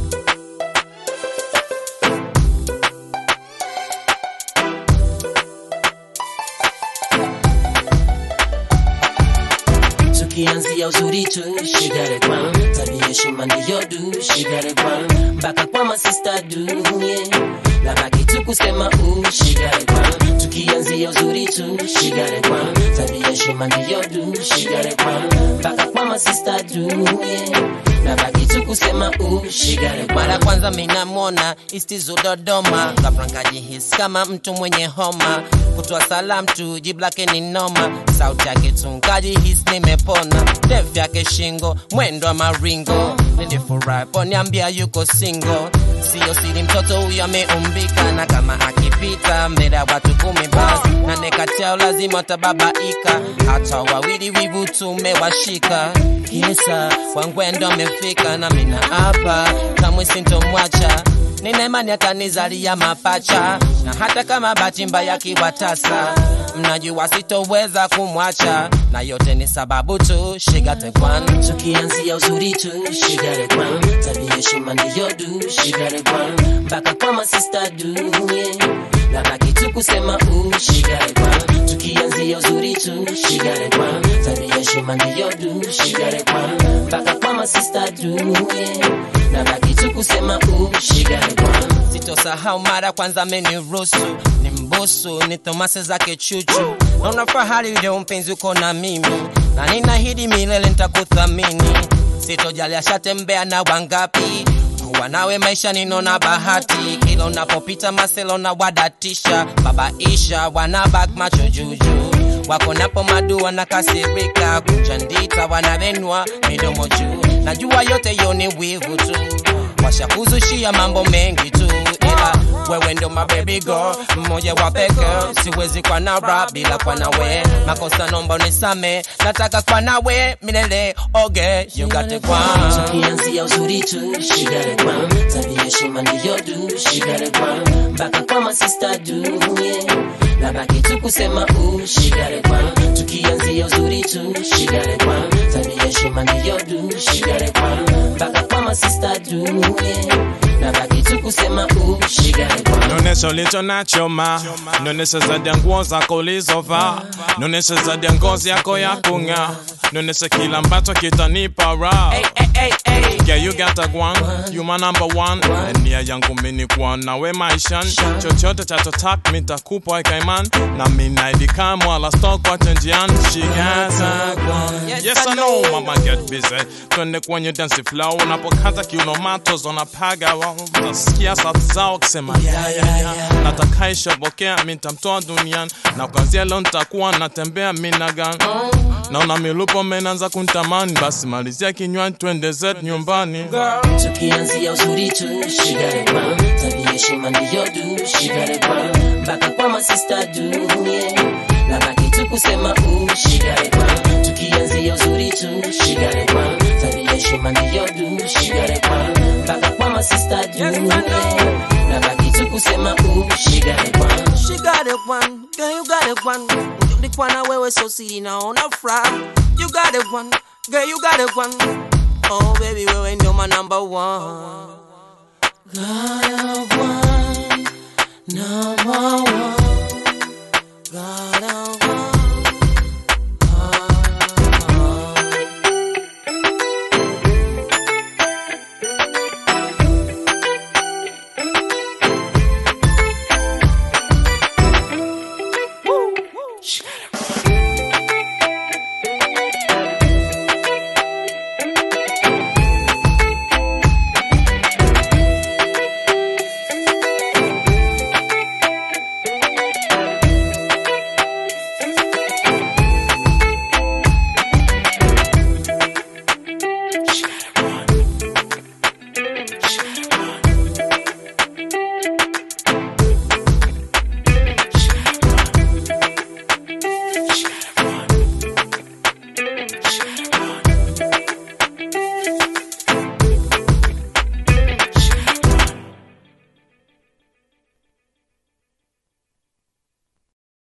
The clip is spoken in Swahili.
Tukianzia uzuri tu, she got it wrong. Tabia heshima ndiyo do, she got it wrong. Mpaka kwa masista do, yeah. La baki tu kusema she got it wrong. Tukianzia uzuri tu, she got it wrong. Tabia heshima ndiyo do, she got it wrong. Mpaka kwa masista do, yeah. La baki tu kusema she got it wrong. Mara kwanza minamwona Istizu Dodoma, ghafla hisi kama mtu mwenye homa. Kutoa salam tu jibu lake ni noma, sauti yake tu hisi nimepona. Def yake shingo, mwendo wa maringo, nilifurahi poniambia yuko single. Sio siri mtoto huyo ameumbika, na kama akipita mbele ya watu 10 basi na nekatao lazima tababaika. Hata wawili wivu tumewashika, kisa wangwendo amefika. Na mina hapa kamwe sintomwacha, nina imani atanizalia mapacha. Na hata kama bahati mbaya kiwatasa, mnajua sitoweza kumwacha. Na yote ni sababu tu she got it wrong. Tukianzia uzuri tu, she got it wrong. Tabia heshima ndiyo do, she got it wrong. Mpaka kwa masista do, yeah. La baki tu kusema she got it wrong. Tukianzia uzuri tu, she got it wrong. Tabia heshima ndiyo do, she got it wrong. Mpaka kwa masista do, yeah. La baki tu kusema she got it wrong. Sitosahau mara kwanza ameniruhusu ni mbusu, ni thomase zake chuchu. Na unafahari leo mpenzi uko na mimi, na ninahidi milele nitakuthamini. Sitojali ashatembea na wangapi, kuwa nawe maisha ninona bahati. Kila unapopita maselo na wadatisha, babaisha wanabak macho juju. Wako napo madua na kasirika, kuchandita wanabenwa midomo juu. Najua yote yoni wivu tu, washakuzushia mambo mengi tu. Ila wewe ndo my baby girl, mmoja wa peke. Siwezi kwa na rap bila kwa nawe, makosa nomba unisame. Nataka kwa nawe milele, okay, you got it wrong. Tukianzia uzuri tu, she got it wrong. Tabia heshima ndiyo do, she got it wrong. Mpaka kwa masista do, yeah. La baki tu kusema she got it wrong. Tukianzia uzuri tu, she got it wrong. Tabia heshima ndiyo do, she got it wrong. Mpaka kwa masista do, yeah. La baki tu kusema she got it wrong. Nonesha ulicho nacho ma, nonesha zaidi ya nguo zako ulizovaa, nonesha zaidi ya ngozi yako ya kung'aa, nonesha kila ambacho kitanipa raha. Yeah, you got a one, you my number one. Nia yangu mini kuwa nawe maishani, chochote chachotaka mitakupa ikaiman. Na minaidi kama wala stock kwa chenjian. She got a one. Yes I know mama get busy, twende kwenye dance flow. Unapokaza kiuno matos unapaga wao, nasikia sauti zao kisema yeah. Nataka ishobokea mitamtoa duniani, na kuanzia leo nitakuwa natembea minagan. Naona milupo menanza kuntamani, basi malizia kinywani twende zetu nyumbani. Tukianzia uzuri tu, she got it wrong. Tabia heshima ndiyo do, she got it wrong. Mpaka kwa masista do, yeah. La baki tu kusema she got it wrong. Tukianzia uzuri tu, she got it wrong. Tabia heshima ndiyo do, she got it wrong. Mpaka kwa masista do, yeah. La baki tu kusema she got it wrong. She got it one, girl you got it one. Nikwana wewe so siri naona fry. You got it one, girl you got it one. Oh baby wewe ndo my number one. Got it one, number one. Got it